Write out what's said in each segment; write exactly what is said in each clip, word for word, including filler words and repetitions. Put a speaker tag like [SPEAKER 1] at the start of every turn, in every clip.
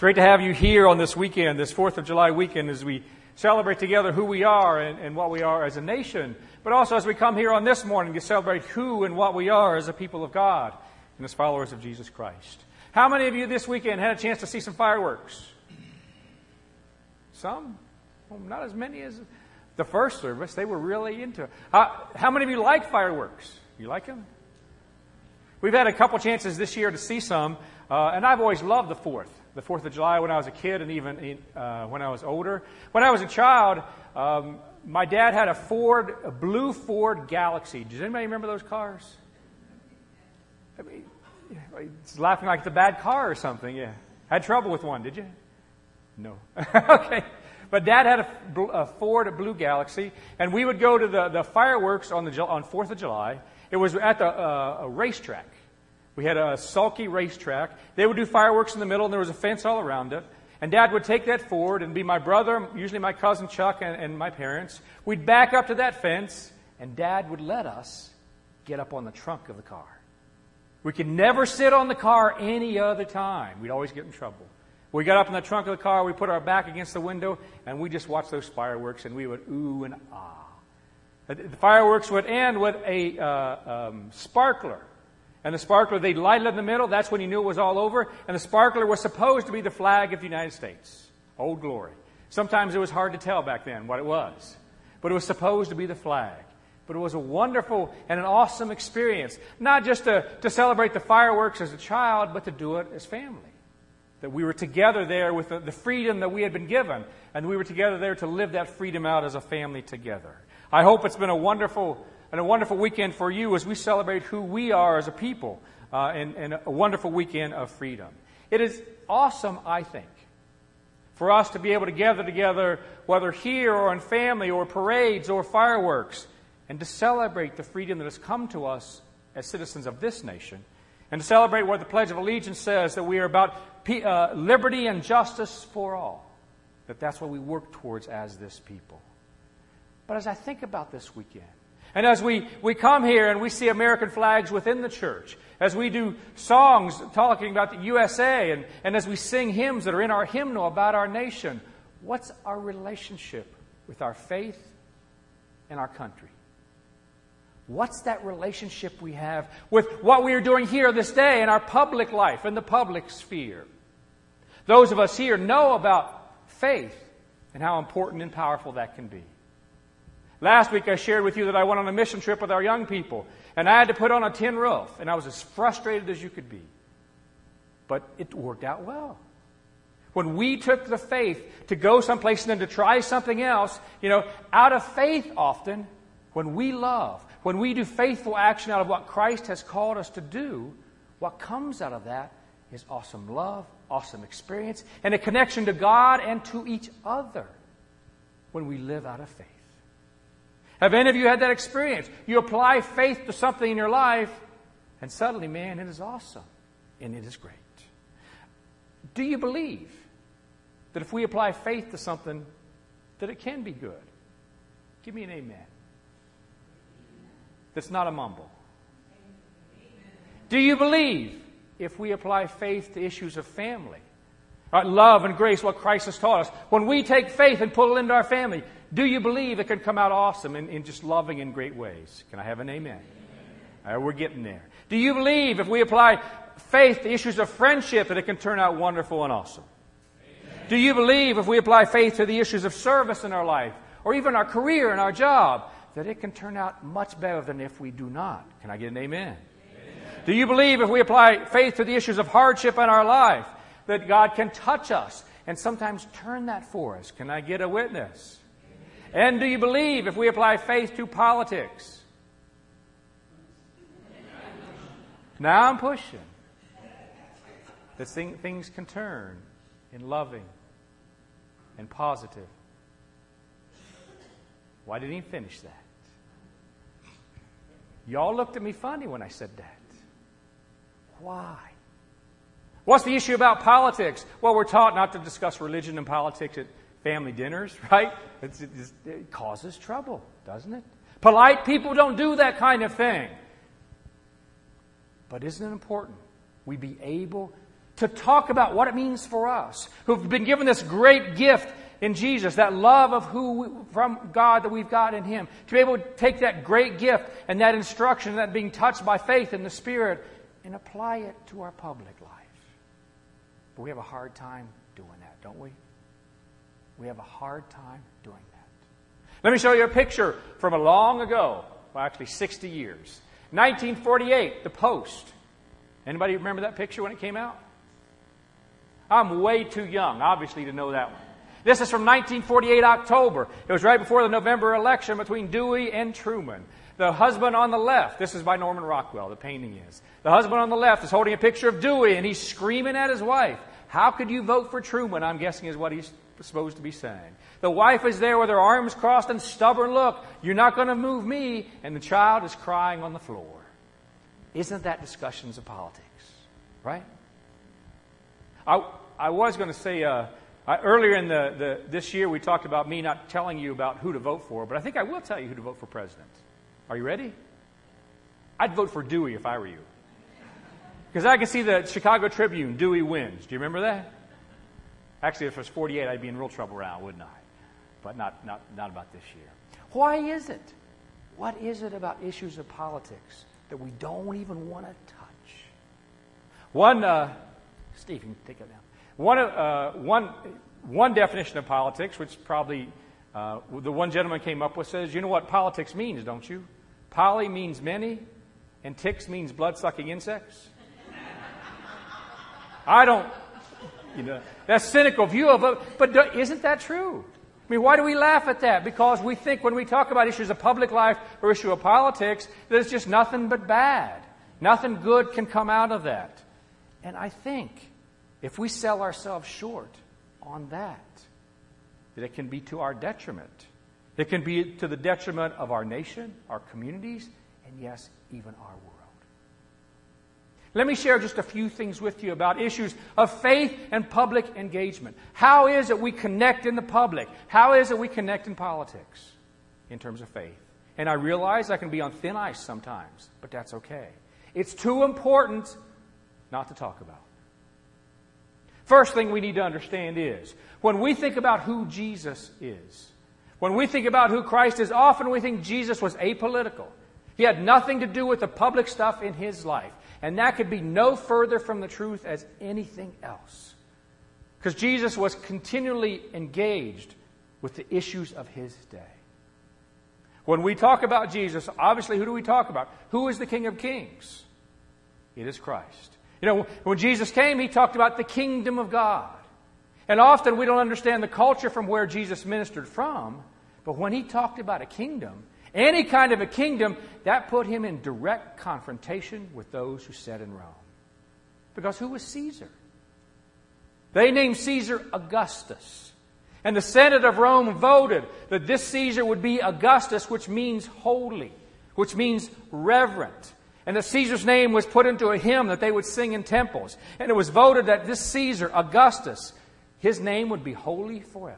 [SPEAKER 1] great to have you here on this weekend, this fourth of July weekend, as we celebrate together who we are and, and what we are as a nation, but also as we come here on this morning to celebrate who and what we are as a people of God and as followers of Jesus Christ. How many of you this weekend had a chance to see some fireworks? Some? Well, not as many as the first service. They were really into it. How, how many of you like fireworks? You like them? We've had a couple chances this year to see some, uh, and I've always loved the fourth. The fourth of July when I was a kid and even uh, when I was older. When I was a child, um, my dad had a Ford, a blue Ford Galaxy. Does anybody remember those cars? I mean, it's laughing like it's a bad car or something, yeah. Had trouble with one, did you? No. Okay. But Dad had a, a Ford, a blue Galaxy, and we would go to the, the fireworks on the on fourth of July. It was at the uh, a racetrack. We had a sulky racetrack. They would do fireworks in the middle, and there was a fence all around it. And Dad would take that Ford and be my brother, usually my cousin Chuck, and, and my parents. We'd back up to that fence, and Dad would let us get up on the trunk of the car. We could never sit on the car any other time. We'd always get in trouble. We got up in the trunk of the car, we put our back against the window, and we just watched those fireworks, and we would ooh and ah. The fireworks would end with a uh, um, sparkler. And the sparkler, they'd light it in the middle. That's when you knew it was all over. And the sparkler was supposed to be the flag of the United States. Old glory. Sometimes it was hard to tell back then what it was. But it was supposed to be the flag. But it was a wonderful and an awesome experience. Not just to, to celebrate the fireworks as a child, but to do it as family. That we were together there with the, the freedom that we had been given. And we were together there to live that freedom out as a family together. I hope it's been a wonderful And a wonderful weekend for you as we celebrate who we are as a people, uh, and, and a wonderful weekend of freedom. It is awesome, I think, for us to be able to gather together, whether here or in family or parades or fireworks, and to celebrate the freedom that has come to us as citizens of this nation, and to celebrate what the Pledge of Allegiance says, that we are about uh, liberty and justice for all, that that's what we work towards as this people. But as I think about this weekend, and as we, we come here and we see American flags within the church, as we do songs talking about the U S A, and, and as we sing hymns that are in our hymnal about our nation, what's our relationship with our faith and our country? What's that relationship we have with what we are doing here this day in our public life, in the public sphere? Those of us here know about faith and how important and powerful that can be. Last week I shared with you that I went on a mission trip with our young people, and I had to put on a tin roof, and I was as frustrated as you could be. But it worked out well. When we took the faith to go someplace and then to try something else, you know, out of faith often, when we love, when we do faithful action out of what Christ has called us to do, what comes out of that is awesome love, awesome experience, and a connection to God and to each other when we live out of faith. Have any of you had that experience? You apply faith to something in your life, and suddenly, man, it is awesome, and it is great. Do you believe that if we apply faith to something, that it can be good? Give me an amen. That's not a mumble. Do you believe if we apply faith to issues of family, right, love and grace, what Christ has taught us, when we take faith and pull it into our family, do you believe it can come out awesome in, in just loving in great ways? Can I have an amen? All right, we're getting there. Do you believe if we apply faith to issues of friendship that it can turn out wonderful and awesome? Amen. Do you believe if we apply faith to the issues of service in our life, or even our career and our job, that it can turn out much better than if we do not? Can I get an amen? Amen. Do you believe if we apply faith to the issues of hardship in our life, that God can touch us and sometimes turn that for us? Can I get a witness? And do you believe if we apply faith to politics? Now I'm pushing. That things can turn in loving and positive. Why didn't he finish that? Y'all looked at me funny when I said that. Why? What's the issue about politics? Well, we're taught not to discuss religion and politics at family dinners, right? It's, it's, it causes trouble, doesn't it? Polite people don't do that kind of thing. But isn't it important we be able to talk about what it means for us, who've been given this great gift in Jesus, that love of who we, from God that we've got in Him, to be able to take that great gift and that instruction, that being touched by faith in the Spirit, and apply it to our public life. But we have a hard time doing that, don't we? We have a hard time doing that. Let me show you a picture from a long ago, well, actually sixty years. nineteen forty-eight, the Post. Anybody remember that picture when it came out? I'm way too young, obviously, to know that one. This is from nineteen forty-eight, October. It was right before the November election between Dewey and Truman. The husband on the left, this is by Norman Rockwell, the painting is. The husband on the left is holding a picture of Dewey, and he's screaming at his wife. How could you vote for Truman? I'm guessing is what he's supposed to be saying. The wife is there with her arms crossed and stubborn look. You're not going to move me. And the child is crying on the floor. Isn't that discussions of politics? Right? I, I was going to say... Uh, I, earlier in the, the this year, we talked about me not telling you about who to vote for, but I think I will tell you who to vote for president. Are you ready? I'd vote for Dewey if I were you. Because I can see the Chicago Tribune, Dewey wins. Do you remember that? Actually, if it was forty-eight, I'd be in real trouble now, wouldn't I? But not, not, not about this year. Why is it? What is it about issues of politics that we don't even want to touch? One, uh, Steve, you can take it down. One, uh, one, one definition of politics, which probably uh, the one gentleman came up with, says, you know what politics means, don't you? Poly means many, and ticks means blood-sucking insects. I don't, you know, that's a cynical view of it, but isn't that true? I mean, why do we laugh at that? Because we think when we talk about issues of public life or issue of politics, that it's just nothing but bad. Nothing good can come out of that. And I think if we sell ourselves short on that, that it can be to our detriment. It can be to the detriment of our nation, our communities, and yes, even our world. Let me share just a few things with you about issues of faith and public engagement. How is it we connect in the public? How is it we connect in politics in terms of faith? And I realize I can be on thin ice sometimes, but that's okay. It's too important not to talk about. First thing we need to understand is, when we think about who Jesus is, when we think about who Christ is, often we think Jesus was apolitical. He had nothing to do with the public stuff in His life. And that could be no further from the truth as anything else. Because Jesus was continually engaged with the issues of His day. When we talk about Jesus, obviously who do we talk about? Who is the King of Kings? It is Christ. You know, when Jesus came, He talked about the kingdom of God. And often we don't understand the culture from where Jesus ministered from. But when He talked about a kingdom, any kind of a kingdom, that put Him in direct confrontation with those who sat in Rome. Because who was Caesar? They named Caesar Augustus. And the Senate of Rome voted that this Caesar would be Augustus, which means holy, which means reverent. And that Caesar's name was put into a hymn that they would sing in temples. And it was voted that this Caesar, Augustus, his name would be holy forever.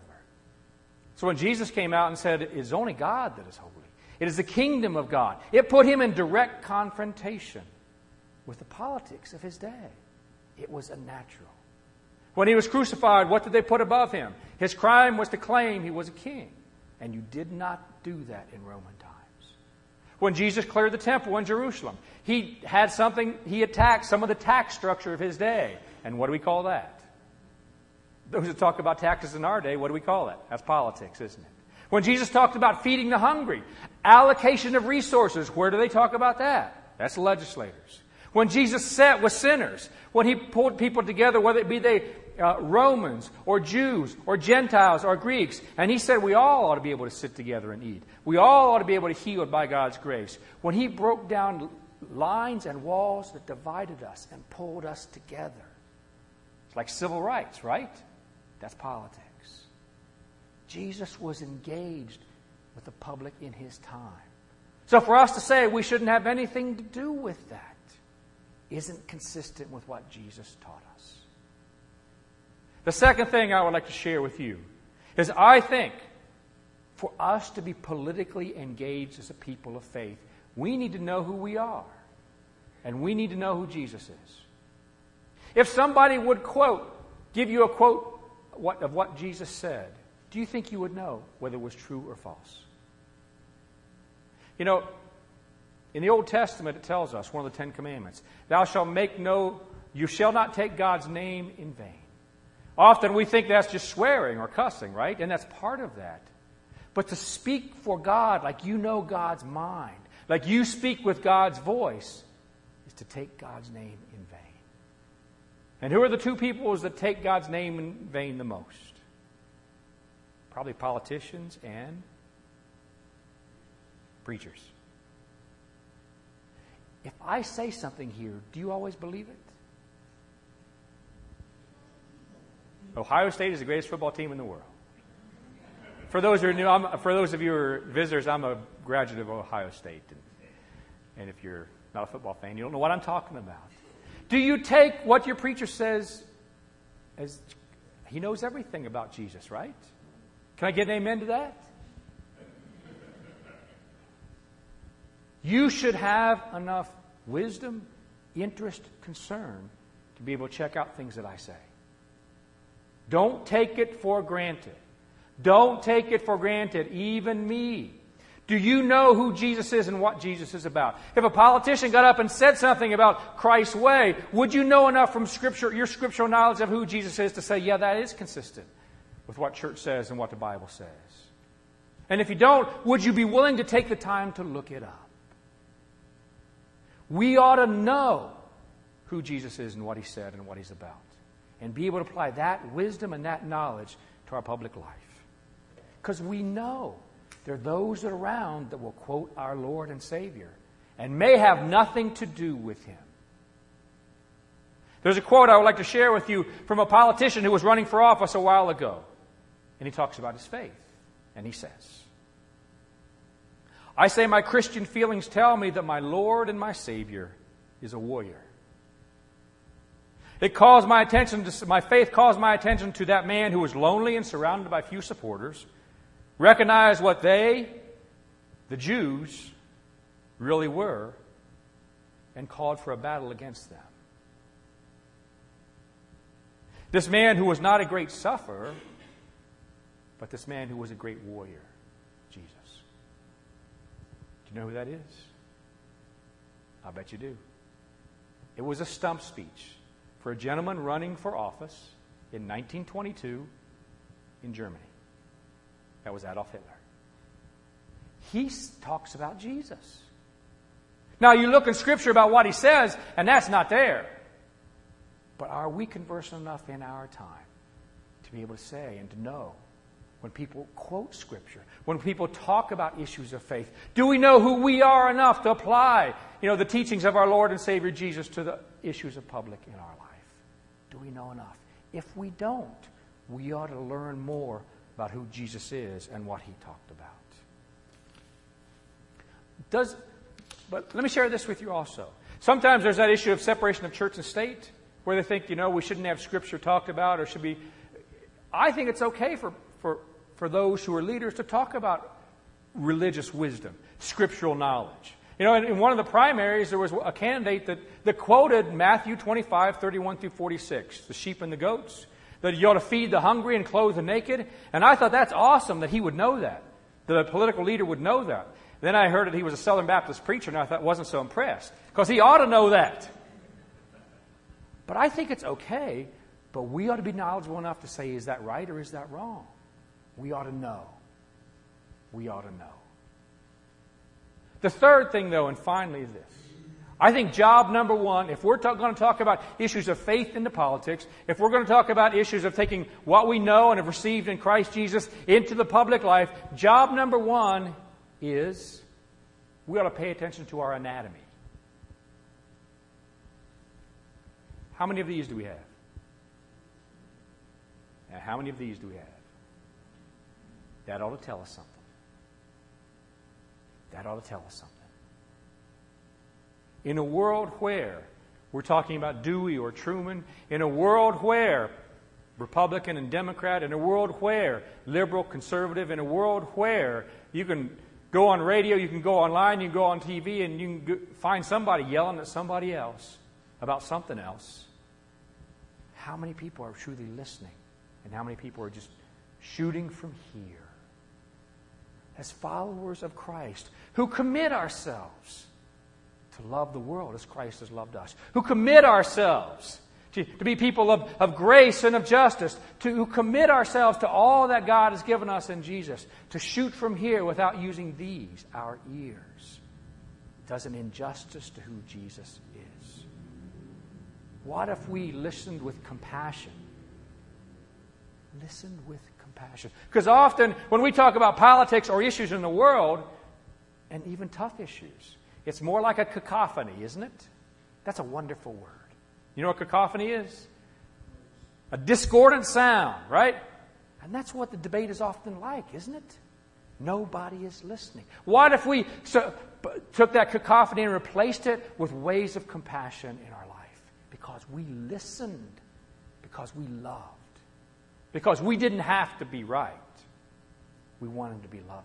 [SPEAKER 1] So when Jesus came out and said, it is only God that is holy, it is the kingdom of God, it put Him in direct confrontation with the politics of His day. It was unnatural. When He was crucified, what did they put above Him? His crime was to claim He was a king. And you did not do that in Roman times. When Jesus cleared the temple in Jerusalem, He had something, He attacked some of the tax structure of His day. And what do we call that? Those that talk about taxes in our day, what do we call that? That's politics, isn't it? When Jesus talked about feeding the hungry, allocation of resources, where do they talk about that? That's legislators. When Jesus sat with sinners, when He pulled people together, whether it be they uh, Romans or Jews or Gentiles or Greeks, and He said we all ought to be able to sit together and eat. We all ought to be able to heal by God's grace. When He broke down lines and walls that divided us and pulled us together. It's like civil rights, right? That's politics. Jesus was engaged with the public in His time. So for us to say we shouldn't have anything to do with that isn't consistent with what Jesus taught us. The second thing I would like to share with you is I think for us to be politically engaged as a people of faith, we need to know who we are. And we need to know who Jesus is. If somebody would quote, give you a quote what, of what Jesus said, do you think you would know whether it was true or false? You know, in the Old Testament it tells us, one of the Ten Commandments, thou shalt make no, you shall not take God's name in vain. Often we think that's just swearing or cussing, right? And that's part of that. But to speak for God like you know God's mind, like you speak with God's voice, is to take God's name in vain. And who are the two peoples that take God's name in vain the most? Probably politicians and preachers. If I say something here, do you always believe it? Ohio State is the greatest football team in the world. For those who are new, I'm, for those of you who are visitors, I'm a graduate of Ohio State. And, and if you're not a football fan, you don't know what I'm talking about. Do you take what your preacher says as he knows everything about Jesus, right? Can I get an amen to that? You should have enough wisdom, interest, concern to be able to check out things that I say. Don't take it for granted. Don't take it for granted, even me. Do you know who Jesus is and what Jesus is about? If a politician got up and said something about Christ's way, would you know enough from Scripture, your scriptural knowledge of who Jesus is to say, yeah, that is consistent with what church says and what the Bible says? And if you don't, would you be willing to take the time to look it up? We ought to know who Jesus is and what He said and what He's about, and be able to apply that wisdom and that knowledge to our public life. Because we know there are those that are around that will quote our Lord and Savior and may have nothing to do with Him. There's a quote I would like to share with you from a politician who was running for office a while ago. And he talks about his faith. And he says, I say my Christian feelings tell me that my Lord and my Savior is a warrior. It calls my attention to, my faith calls my attention to that man who was lonely and surrounded by few supporters, recognized what they, the Jews, really were, and called for a battle against them. This man who was not a great sufferer, but this man who was a great warrior, Jesus. Do you know who that is? I bet you do. It was a stump speech for a gentleman running for office in nineteen twenty-two in Germany. That was Adolf Hitler. He talks about Jesus. Now you look in Scripture about what he says, and that's not there. But are we conversant enough in our time to be able to say and to know when people quote Scripture, when people talk about issues of faith? Do we know who we are enough to apply, you know, the teachings of our Lord and Savior Jesus to the issues of public in our life? Do we know enough? If we don't, we ought to learn more about who Jesus is and what He talked about. Does, but let me share this with you also. Sometimes there's that issue of separation of church and state, where they think, you know, we shouldn't have Scripture talked about, or should be. I think it's okay for, for, for those who are leaders to talk about religious wisdom, scriptural knowledge. You know, in, in one of the primaries, there was a candidate that, that quoted Matthew twenty-five, thirty-one through forty-six, the sheep and the goats, that you ought to feed the hungry and clothe the naked. And I thought that's awesome that he would know that, that a political leader would know that. Then I heard that he was a Southern Baptist preacher, and I thought wasn't so impressed, because he ought to know that. But I think it's okay, but we ought to be knowledgeable enough to say, is that right or is that wrong? We ought to know. We ought to know. The third thing, though, and finally is this. I think job number one, if we're ta- going to talk about issues of faith into politics, if we're going to talk about issues of taking what we know and have received in Christ Jesus into the public life, job number one is we ought to pay attention to our anatomy. How many of these do we have? Now, how many of these do we have? That ought to tell us something. That ought to tell us something. In a world where we're talking about Dewey or Truman, in a world where Republican and Democrat, in a world where liberal, conservative, in a world where you can go on radio, you can go online, you can go on T V, and you can go find somebody yelling at somebody else about something else. how many people are truly listening and how many people are just shooting from here? As followers of Christ, who commit ourselves to love the world as Christ has loved us, who commit ourselves to, to be people of, of grace and of justice, to who commit ourselves to all that God has given us in Jesus, to shoot from here without using these, our ears, does an injustice to who Jesus is. What if we listened with compassion? Listened with compassion. Because often when we talk about politics or issues in the world, and even tough issues, it's more like a cacophony, isn't it? That's a wonderful word. You know what cacophony is? A discordant sound, right? And that's what the debate is often like, isn't it? Nobody is listening. What if we so, took that cacophony and replaced it with ways of compassion in our life? Because we listened, because we loved, because we didn't have to be right. We wanted to be loving.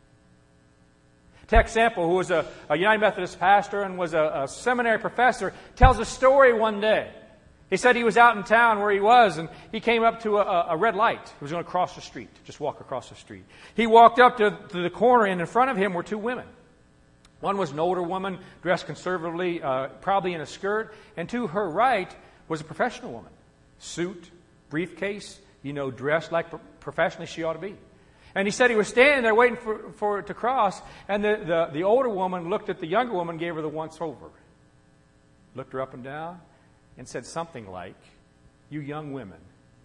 [SPEAKER 1] Tex Sample, who was a, a United Methodist pastor and was a, a seminary professor, tells a story one day. He said he was out in town where he was, and he came up to a, a red light. He was going to cross the street, just walk across the street. He walked up to, to the corner, and in front of him were two women. One was an older woman, dressed conservatively, uh, probably in a skirt, and to her right was a professional woman. Suit, briefcase, you know, dressed like professionally she ought to be. And he said he was standing there waiting for, for it to cross, and the, the, the older woman looked at the younger woman, gave her the once-over. Looked her up and down, and said something like, "You young women,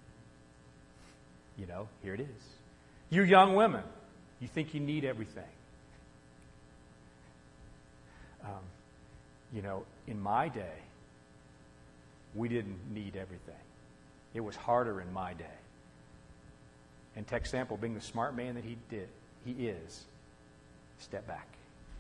[SPEAKER 1] you know, here it is. You young women, you think you need everything. Um, you know, in my day, we didn't need everything. It was harder in my day." And Tex Sample, being the smart man that he did, he is, step back.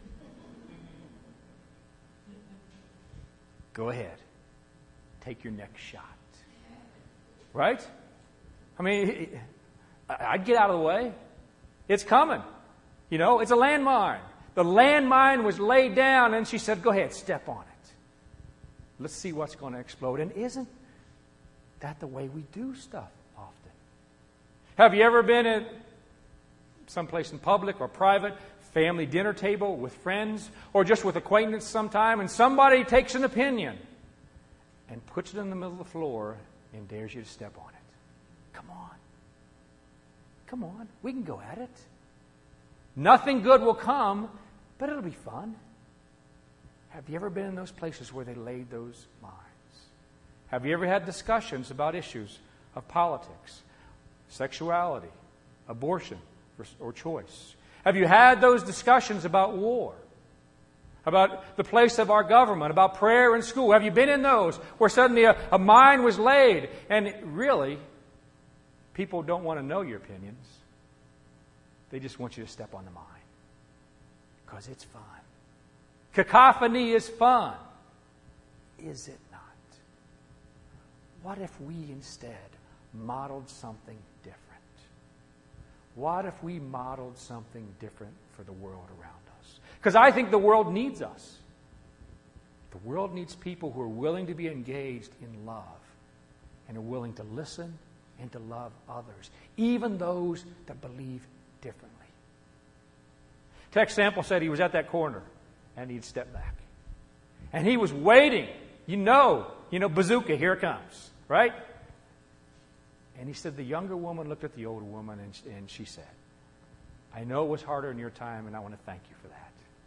[SPEAKER 1] Go ahead. Take your next shot. Right? I mean, I'd get out of the way. It's coming. You know, it's a landmine. The landmine was laid down, and she said, "Go ahead, step on it. Let's see what's going to explode." And isn't that the way we do stuff often? Have you ever been at someplace in public or private, family dinner table with friends, or just with acquaintance sometime, and somebody takes an opinion and puts it in the middle of the floor and dares you to step on it? Come on. Come on. We can go at it. Nothing good will come, but it'll be fun. Have you ever been in those places where they laid those mines? Have you ever had discussions about issues of politics, sexuality, abortion, or, or choice? Have you had those discussions about war? About the place of our government, about prayer in school? Have you been in those where suddenly a, a mine was laid and really people don't want to know your opinions? They just want you to step on the mine because it's fun. Cacophony is fun. Is it not? What if we instead modeled something different? What if we modeled something different for the world around us? Because I think the world needs us. The world needs people who are willing to be engaged in love and are willing to listen and to love others, even those that believe differently. Tex Sample said he was at that corner and he'd step back. And he was waiting. You know, you know, bazooka, here it comes, right? And he said the younger woman looked at the older woman and, and she said, "I know it was harder in your time and I want to thank you for that.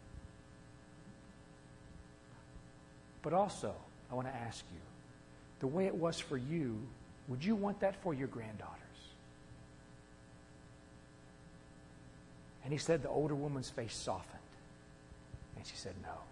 [SPEAKER 1] But also, I want to ask you, the way it was for you, would you want that for your granddaughters?" And he said the older woman's face softened. And she said, "No."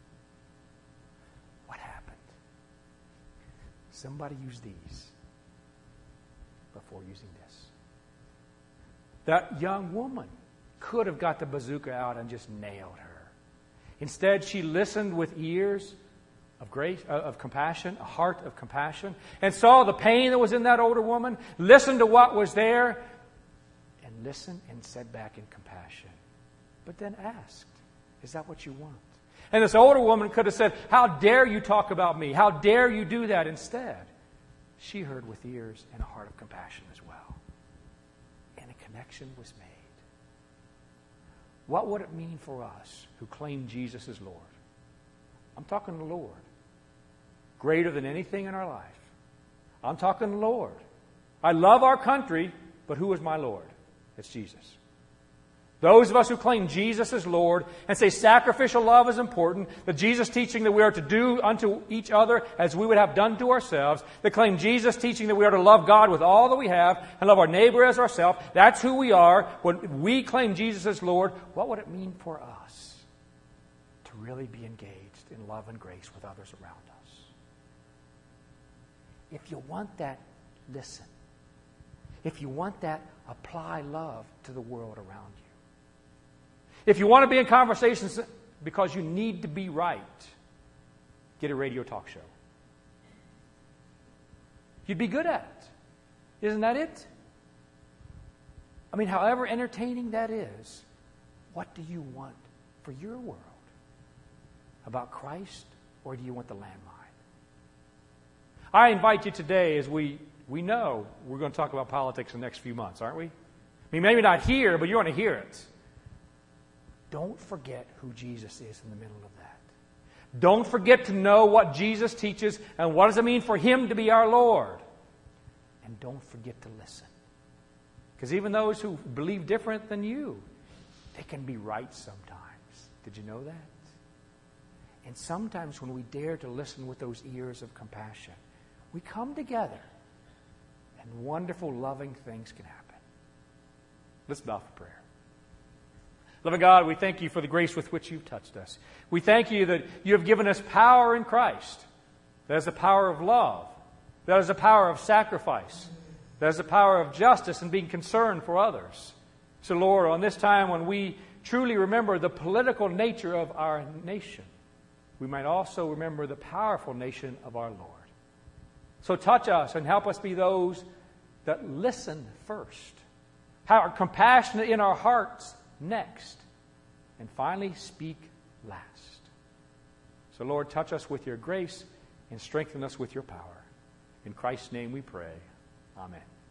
[SPEAKER 1] What happened? Somebody used these before using this. That young woman could have got the bazooka out and just nailed her. Instead, she listened with ears of grace, of compassion, a heart of compassion, and saw the pain that was in that older woman, listened to what was there, and listened and said back in compassion. But then asked, "Is that what you want?" And this older woman could have said, "How dare you talk about me? How dare you do that?" Instead, she heard with ears and a heart of compassion as well. And a connection was made. What would it mean for us who claim Jesus as Lord? I'm talking the Lord. Greater than anything in our life. I'm talking the Lord. I love our country, but who is my Lord? It's Jesus. Those of us who claim Jesus as Lord and say sacrificial love is important, the Jesus teaching that we are to do unto each other as we would have done to ourselves, that claim Jesus teaching that we are to love God with all that we have and love our neighbor as ourselves, that's who we are. When we claim Jesus as Lord, what would it mean for us to really be engaged in love and grace with others around us? If you want that, listen. If you want that, apply love to the world around you. If you want to be in conversations because you need to be right, get a radio talk show. You'd be good at it. Isn't that it? I mean, however entertaining that is, what do you want for your world? About Christ, or do you want the landmine? I invite you today, as we, we know we're going to talk about politics in the next few months, aren't we? I mean, maybe not here, but you want to hear it. Don't forget who Jesus is in the middle of that. Don't forget to know what Jesus teaches and what does it mean for Him to be our Lord. And don't forget to listen. Because even those who believe different than you, they can be right sometimes. Did you know that? And sometimes when we dare to listen with those ears of compassion, we come together and wonderful, loving things can happen. Let's bow for prayer. Loving God, we thank you for the grace with which you've touched us. We thank you that you have given us power in Christ. That is the power of love. That is the power of sacrifice. That is the power of justice and being concerned for others. So, Lord, on this time when we truly remember the political nature of our nation, we might also remember the powerful nation of our Lord. So touch us and help us be those that listen first, are compassionate in our hearts next, and finally speak last. So, Lord, touch us with your grace and strengthen us with your power. In Christ's name we pray. Amen.